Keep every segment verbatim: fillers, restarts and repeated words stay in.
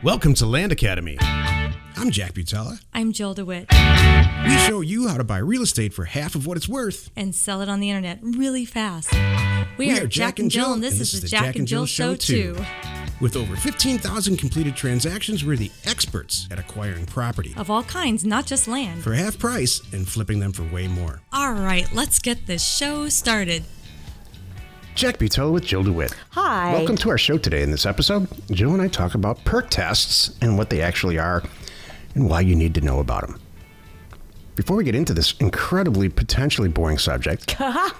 Welcome to Land Academy. I'm Jack Butala. I'm Jill DeWitt. We show you how to buy real estate for half of what it's worth. And sell it on the internet really fast. We, We are Jack and Jill, and this, and is the Jack and Jill Show, too. With over fifteen thousand completed transactions, we're the experts at acquiring property. Of all kinds, not just land. For half price and flipping them for way more. All right, let's get this show started. Jack Butala with Jill DeWitt. Hi. Welcome to our show today. In this episode, Jill and I talk about perk tests and what they actually are and why you need to know about them. Before we get into this incredibly potentially boring subject,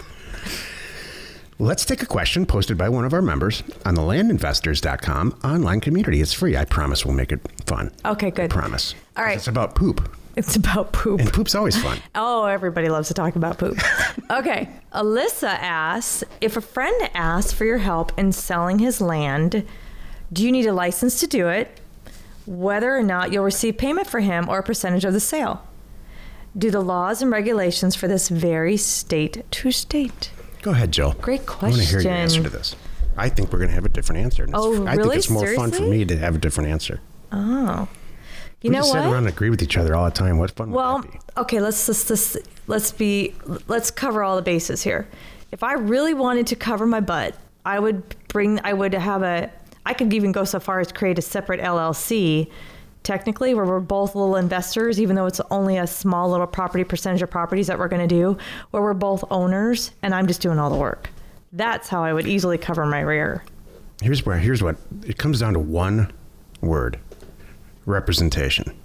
let's take a question posted by one of our members on the land investors dot com online community. It's free. I promise we'll make it fun. Okay, good. Promise. All right. It's about poop. It's about poop. And poop's always fun. Oh, everybody loves to talk about poop. Okay. Alyssa asks, if a friend asks for your help in selling his land, do you need a license to do it? Whether or not you'll receive payment for him or a percentage of the sale? Do the laws and regulations for this vary state to state? Go ahead, Jill. Great I want to hear your question. answer to this. I think we're going to have a different answer. And it's- Oh, I think really? it's more fun for Seriously? me to have a different answer. Oh. You we know just what? sit around and agree with each other all the time. What fun Well, would that be? okay, let's let's let's let's be let's cover all the bases here. If I really wanted to cover my butt, I would bring I would have a I could even go so far as create a separate L L C technically where we're both little investors, even though it's only a small little property percentage of properties that we're going to do, where we're both owners and I'm just doing all the work. That's how I would easily cover my rear. Here's where here's what it comes down to: one word. Representation.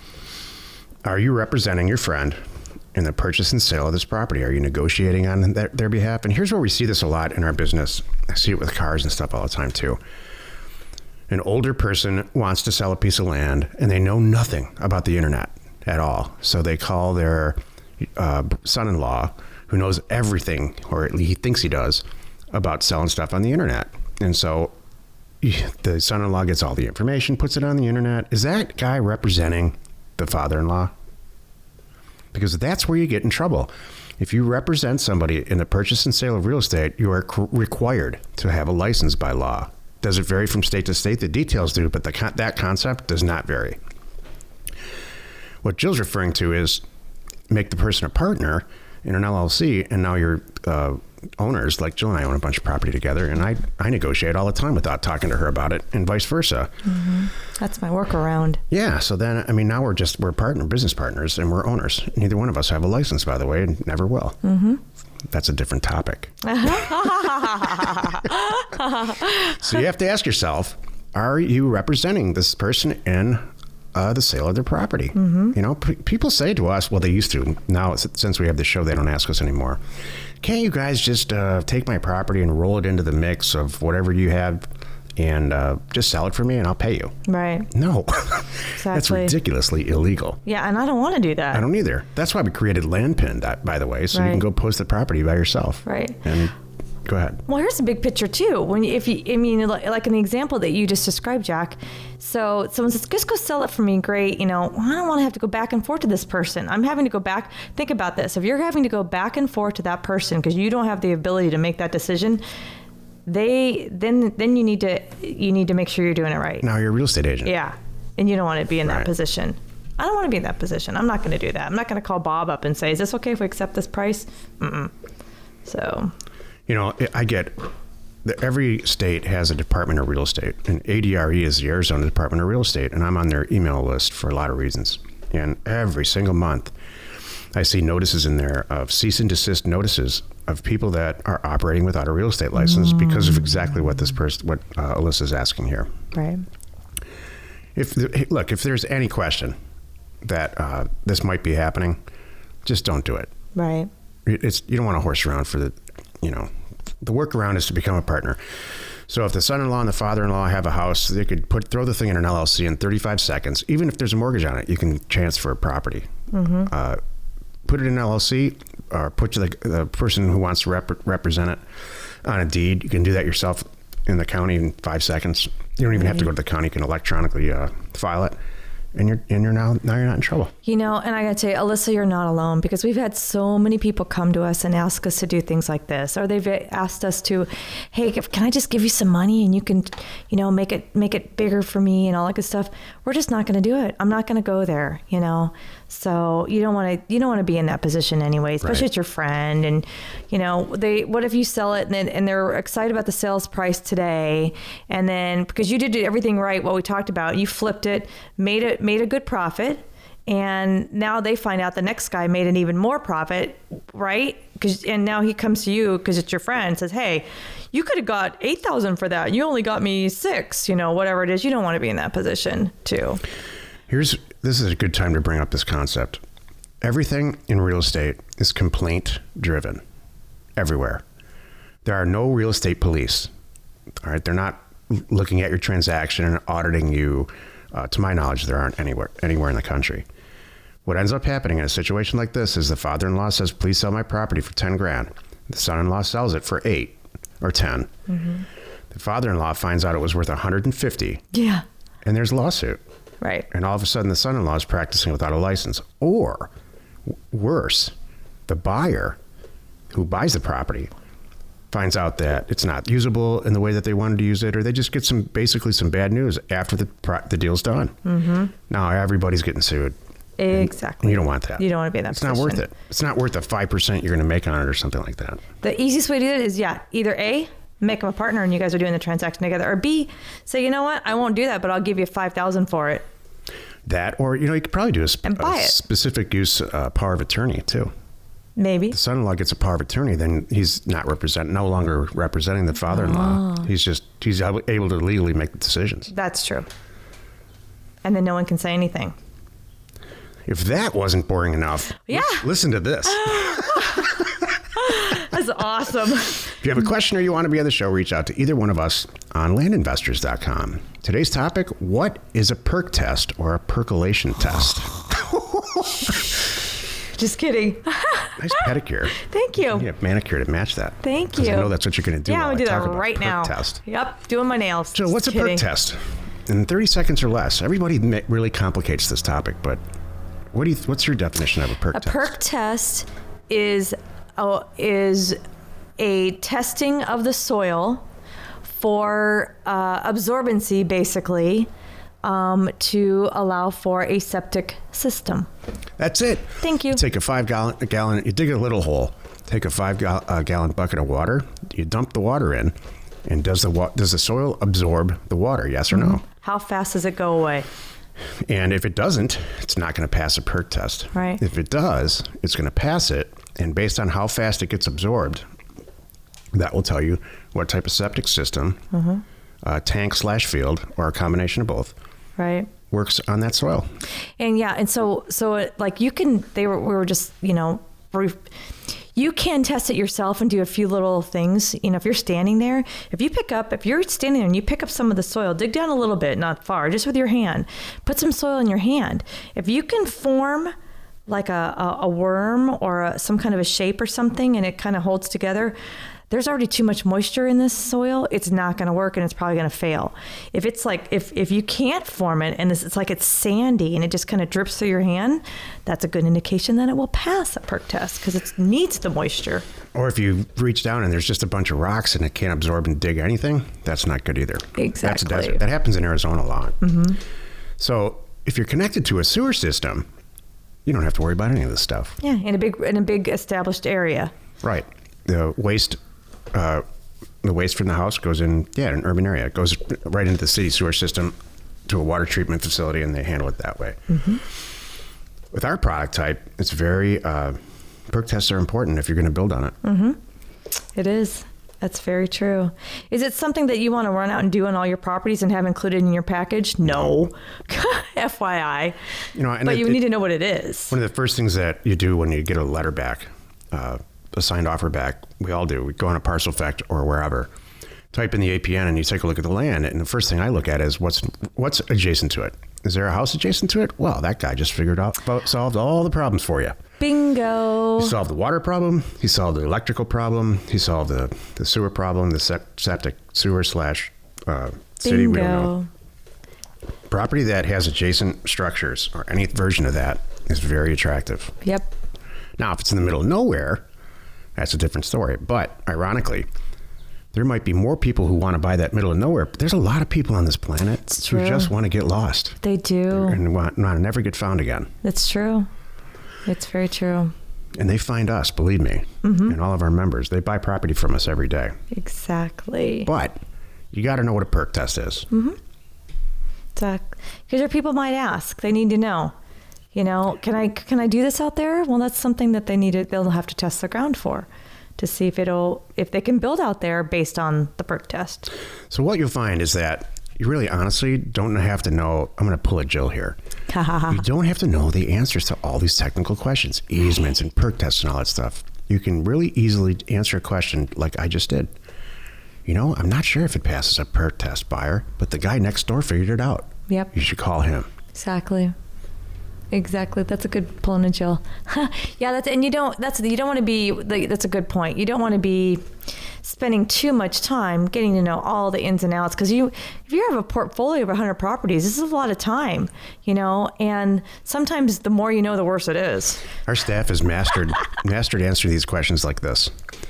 Are you representing your friend in the purchase and sale of this property? Are you negotiating on their, their behalf? And here's where we see this a lot in our business. I see it with cars and stuff all the time too. An older person wants to sell a piece of land and they know nothing about the internet at all. So they call their uh, son-in-law, who knows everything, or at least he thinks he does, about selling stuff on the internet. And so the son-in-law gets all the information, puts it on the internet. Is that guy representing the father-in-law? Because that's where you get in trouble. If you represent somebody in the purchase and sale of real estate, you are c- required to have a license by law. Does it vary from state to state? The details do, but the con- that concept does not vary. What Jill's referring to is make the person a partner in an L L C, and now you're uh, owners. Like Jill and I own a bunch of property together, and I, I negotiate all the time without talking to her about it, and vice versa. Mm-hmm. That's my workaround. Yeah, so then, I mean, now we're just, we're partner, business partners, and we're owners. Neither one of us have a license, by the way, and never will. Mm-hmm. That's a different topic. So you have to ask yourself, are you representing this person in uh, the sale of their property? Mm-hmm. You know, p- people say to us, well, they used to. Now, since we have the show, they don't ask us anymore. Can't you guys just uh, take my property and roll it into the mix of whatever you have and uh, just sell it for me and I'll pay you? Right. No. Exactly. That's ridiculously illegal. Yeah, and I don't want to do that. I don't either. That's why we created LandPin, by the way, so Right. you can go post the property by yourself. Right. And go ahead. Well, here's the big picture too. When you, if you, I mean, like, like in the example that you just described, Jack. So someone says, "Just go sell it for me." Great. You know, I don't want to have to go back and forth to this person. I'm having to go back. Think about this. If you're having to go back and forth to that person because you don't have the ability to make that decision, they then then you need to you need to make sure you're doing it right. Now you're a real estate agent. Yeah, and you don't want to be in that Right. position. I don't want to be in that position. I'm not going to do that. I'm not going to call Bob up and say, "Is this okay if we accept this price?" Mm-mm. So. You know, I get that every state has a Department of Real Estate, and A D R E is the Arizona Department of Real Estate, and I'm on their email list for a lot of reasons. And every single month, I see notices in there of cease and desist notices of people that are operating without a real estate license mm. because of exactly what this person, what uh, Alyssa's asking here. Right. If the, look, if there's any question that uh, this might be happening, just don't do it. Right. It's you don't want to horse around for the, you know, the workaround is to become a partner. So if the son-in-law and the father-in-law have a house, they could put throw the thing in an L L C in thirty-five seconds. Even if there's a mortgage on it, you can transfer a property. Mm-hmm. Uh, put it in an L L C or put the, the person who wants to rep- represent it on a deed. You can do that yourself in the county in five seconds. You don't even have to go to the county. You can electronically uh, file it. and you're and you're now now you're not in trouble. You know, and I gotta tell you, Alyssa, you're not alone, because we've had so many people come to us and ask us to do things like this, or they've asked us to, hey, can I just give you some money and you can, you know, make it make it bigger for me and all that good stuff. We're just not going to do it. I'm not going to go there, you know. So you don't want to you don't want to be in that position anyway, especially Right. with your friend. And you know, they what if you sell it and then, and they're excited about the sales price today, and then because you did everything right, what we talked about, you flipped it, made it made a good profit. And now they find out the next guy made an even more profit, right? Because and now he comes to you because it's your friend and says, "Hey, you could have got eight thousand for that. You only got me six." You know, whatever it is, you don't want to be in that position too. Here's this is a good time to bring up this concept. Everything in real estate is complaint driven, everywhere. There are no real estate police. All right, they're not looking at your transaction and auditing you. Uh, to my knowledge, there aren't anywhere anywhere in the country. What ends up happening in a situation like this is the father-in-law says, "Please sell my property for ten grand." The son-in-law sells it for eight or ten. Mm-hmm. The father-in-law finds out it was worth one hundred fifty. Yeah. And there's a lawsuit. Right. And all of a sudden, the son-in-law is practicing without a license. Or, w- worse, the buyer who buys the property finds out that it's not usable in the way that they wanted to use it, or they just get some basically some bad news after the pro- the deal's done. Mm-hmm. Now everybody's getting sued. Exactly. And you don't want that. You don't want to be in that it's position. It's not worth it. It's not worth the five percent you're going to make on it or something like that. The easiest way to do it is, yeah, either A, make them a partner and you guys are doing the transaction together, or B, say, you know what, I won't do that, but I'll give you five thousand for it. That, or, you know, you could probably do a, sp- And buy a it. specific use uh, power of attorney, too. Maybe. The son-in-law gets a power of attorney, then he's not represent, no longer representing the father-in-law. Oh. He's just, he's able to legally make the decisions. That's true. And then no one can say anything. If that wasn't boring enough, Yeah. listen to this. That's awesome. If you have a question or you want to be on the show, reach out to either one of us on land investors dot com. Today's topic, what is a perk test or a percolation test? Just kidding. Nice pedicure. Thank you. You have manicure to match that. Thank 'Cause you. I know that's what you're going to do. Yeah, while I'm I going to do talk that about right perk now. Test. Yep, doing my nails. So Just what's a kidding. perk test? In thirty seconds or less. Everybody ma- really complicates this topic, but what do you? What's your definition of a perk A test? perk test is uh, is a testing of the soil for uh, absorbency, basically, um, to allow for a septic system. That's it. Thank you. You take a five gallon, a gallon. You dig a little hole. Take a five gal, uh, gallon bucket of water. You dump the water in, and does the wa- does the soil absorb the water? Yes or no? How fast does it go away? And if it doesn't, it's not going to pass a perk test. Right. If it does, it's going to pass it, and based on how fast it gets absorbed, that will tell you what type of septic system, Mm-hmm. uh, tank slash field, or a combination of both, Right. works on that soil. And yeah, and so so it, like you can they were we were just, you know, re- you can test it yourself and do a few little things. You know, if you're standing there, if you pick up, if you're standing there and you pick up some of the soil, dig down a little bit, not far, just with your hand, put some soil in your hand. If you can form like a, a, a worm or a, some kind of a shape or something and it kind of holds together, there's already too much moisture in this soil. It's not going to work and it's probably going to fail. If it's like, if, if you can't form it and it's, it's like it's sandy and it just kind of drips through your hand, that's a good indication that it will pass a perk test because it needs the moisture. Or if you reach down and there's just a bunch of rocks and it can't absorb and dig anything, that's not good either. That's a Exactly. desert. That happens in Arizona a lot. Mm-hmm. So if you're connected to a sewer system, you don't have to worry about any of this stuff. Yeah, in a big in a big established area. Right. The waste, uh, the waste from the house goes in, yeah, in an urban area. It goes right into the city sewer system to a water treatment facility, and they handle it that way. Mm-hmm. With our product type, it's very, uh, perk tests are important if you're going to build on it. Mm-hmm. It is. That's very true. Is it something that you want to run out and do on all your properties and have included in your package? No. F Y I. You know, and but it- you it- need to know what it is. One of the first things that you do when you get a letter back, uh, a signed offer back, we all do. We go on a Parcelfect or wherever, type in the A P N, and you take a look at the land. And the first thing I look at is what's what's adjacent to it. Is there a house adjacent to it? Well, that guy just figured out, about, solved all the problems for you. Bingo. He solved the water problem. He solved the electrical problem. He solved the, the sewer problem, the sep- septic sewer slash uh, city. We don't know. Bingo. Property that has adjacent structures or any version of that is very attractive. Yep. Now, if it's in the middle of nowhere, that's a different story. But ironically, there might be more people who want to buy that middle of nowhere, but there's a lot of people on this planet It's who true. just want to get lost They do. and want, want to never get found again. It's true. It's very true. And they find us, believe me, Mm-hmm. and all of our members. They buy property from us every day. Exactly. But you got to know what a perk test is. Mm-hmm. Because your people might ask. They need to know. You know, can I can I do this out there? Well, that's something that they need to. They'll have to test the ground for, to see if it'll if they can build out there based on the perk test. So what you'll find is that you really honestly don't have to know. I'm going to pull a Jill here. You don't have to know the answers to all these technical questions, easements and perk tests and all that stuff. You can really easily answer a question like I just did. You know, I'm not sure if it passes a perk test, buyer, but the guy next door figured it out. Yep. You should call him. Exactly. Exactly. That's a good pull and Jill. Yeah, that's and you don't that's you don't want to be like, that's a good point. You don't want to be spending too much time getting to know all the ins and outs, because you if you have a portfolio of one hundred properties, this is a lot of time, you know, and sometimes the more you know, the worse it is. Our staff has mastered mastered answering these questions like this.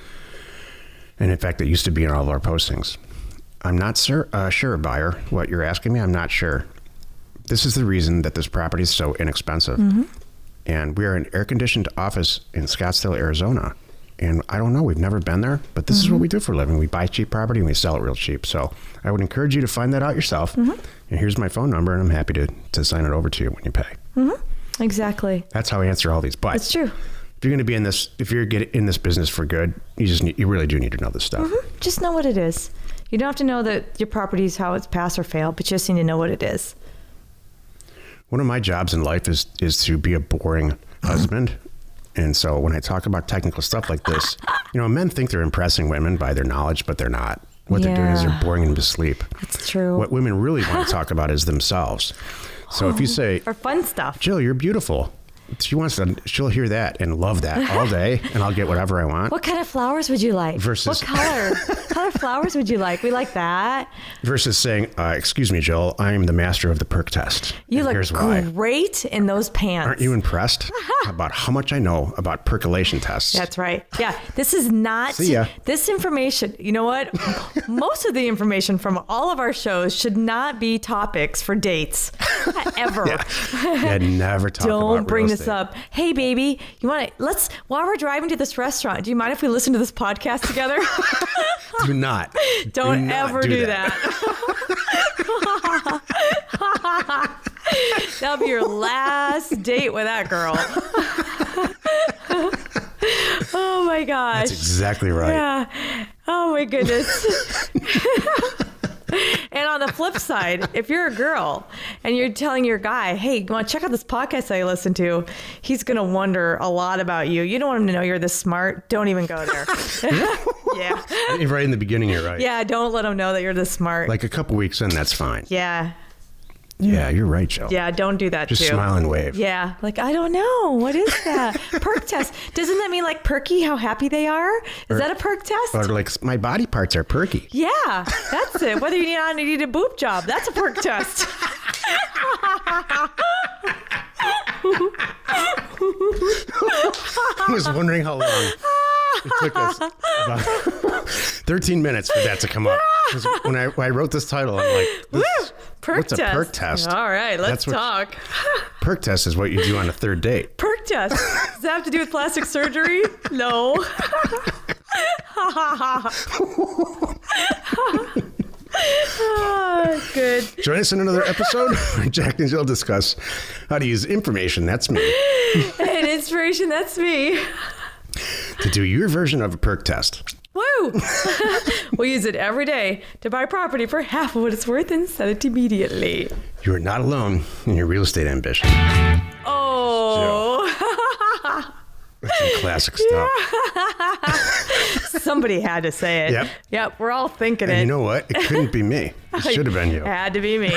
And in fact, it used to be in all of our postings. I'm not sur- uh, sure, buyer, what you're asking me. I'm not sure. This is the reason that this property is so inexpensive. Mm-hmm. And we are an air-conditioned office in Scottsdale, Arizona. And I don't know, we've never been there, but this Mm-hmm. is what we do for a living. We buy cheap property and we sell it real cheap. So I would encourage you to find that out yourself. Mm-hmm. And here's my phone number, and I'm happy to, to sign it over to you when you pay. Mm-hmm. Exactly. That's how I answer all these. But It's true. if you're going to be in this, if you're get in this business for good, you just need, you really do need to know this stuff. Mm-hmm. Just know what it is. You don't have to know that your property is how it's passed or failed, but you just need to know what it is. One of my jobs in life is is to be a boring husband. And so when I talk about technical stuff like this, you know, men think they're impressing women by their knowledge, but they're not. What they're doing is they're Yeah. boring them to sleep. That's true. What women really want to talk about is themselves. So if you say, Or fun stuff. Jill, you're beautiful. She wants to, she'll hear that and love that all day, and I'll get whatever I want. What kind of flowers would you like? Versus- What color? color flowers would you like? We like that. Versus saying, uh, excuse me, Jill, I am the master of the perk test. You and look here's why. great in those pants. Aren't you impressed about how much I know about percolation tests? That's right. Yeah, this is not See ya. this information. You know what? Most of the information from all of our shows should not be topics for dates ever. Yeah, never talk Don't about bring real this estate. up. Hey, baby, you want to let's while we're driving to this restaurant, do you mind if we listen to this podcast together? Do not. Don't do not ever do, that. That'll be your last date with that girl. Oh my gosh. That's exactly right. Yeah. Oh my goodness. And on the flip side, if you're a girl and you're telling your guy, hey, you want to check out this podcast I listen to, he's going to wonder a lot about you. You don't want him to know you're this smart. Don't even go there. Yeah. Right in the beginning, you're right. Yeah, don't let him know that you're this smart. Like a couple weeks in, that's fine. Yeah. Yeah, you're right, Joe. Yeah, don't do that Just too. smile and wave. Yeah, like, I don't know. What is that? Perk test. Doesn't that mean like perky, how happy they are? Is Or- that a perk test? Or like, my body parts are perky. Yeah, that's it. Whether you need, on, you need a boob job, that's a perk test. I was wondering how long it took us. About thirteen minutes for that to come up. 'Cause When I, when I wrote this title, I'm like, Woo! this, Perk what's test. a perk test? All right, let's That's what- talk. Perk test is what you do on a third date. Perk test. Does that have to do with plastic surgery? No. Ah, good. Join us in another episode where Jack and Jill discuss how to use information, that's me, And inspiration, that's me. to do your version of a perk test. Woo! We'll use it every day to buy property for half of what it's worth and sell it immediately. You are not alone in your real estate ambition. Oh. That's some classic stuff. Somebody had to say it. Yep. Yep, we're all thinking And it. you know what? It couldn't be me. It should have been you. Had to be me.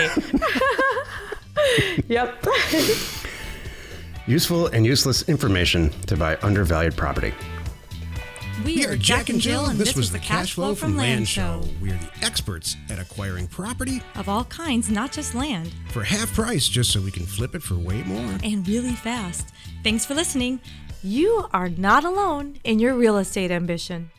Yep. Useful and useless information to buy undervalued property. We are Jack and Jill, and this was the Cash Flow from Land Show. We're the experts at acquiring property Of all kinds, not just land, for half price just so we can flip it for way more. and really fast. Thanks for listening. You are not alone in your real estate ambition.